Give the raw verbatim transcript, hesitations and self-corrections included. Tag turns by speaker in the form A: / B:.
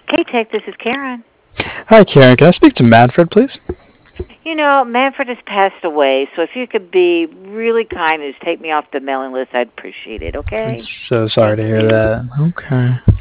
A: K-Tech, this is Karen.
B: Hi, Karen. Can I speak to Manfred, please?
A: You know, Manfred has passed away, so if you could be really kind and just take me off the mailing list, I'd appreciate it,
B: I'm
A: okay?
B: so sorry
A: Thank
B: to hear
A: you.
B: that. Okay.